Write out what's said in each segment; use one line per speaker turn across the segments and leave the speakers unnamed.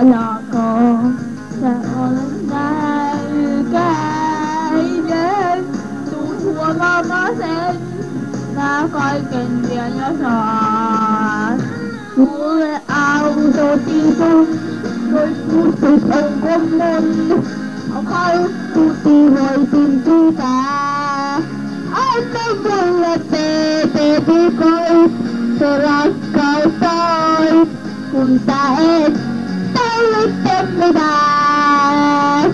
là con sẽ ơn đại cái đến tu thua ba má sen đã coi kinh điển nhớ sợ tôi ao tôi tin tôi tôi không có môn không tôi hồi tin tôi ta anh đang buồn là tê tê đi coi será kau tôi cùng ta tôi tên người ta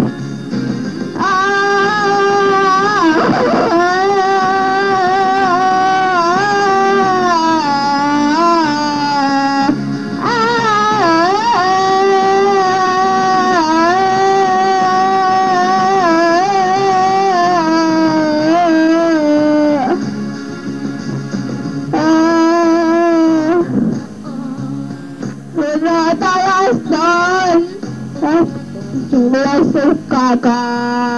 Rồi ta ơi, chúng tôi suka